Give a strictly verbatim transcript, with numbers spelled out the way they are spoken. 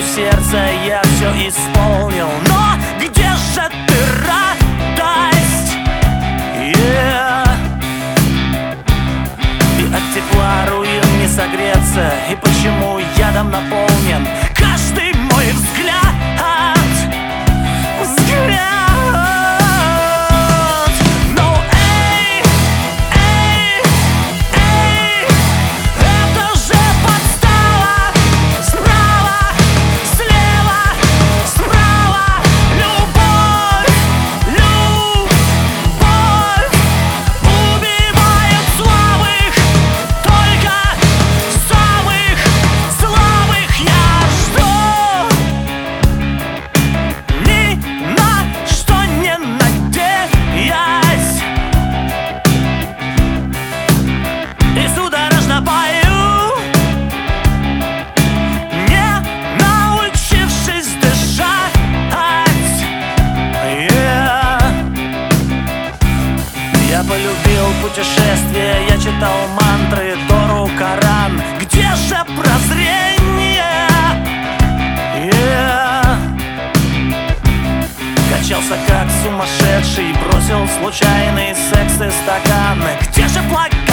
сердце я все исполнил. Но где же ты, радость? Yeah. И от тепла руин не согреться. И почему ядом наполнен каждый мой взгляд? Взгляд. Я полюбил путешествия, я читал мантры, Тору, Коран. Где же прозрение? Yeah. Качался как сумасшедший, бросил случайный секс и стаканы. Где же плакат?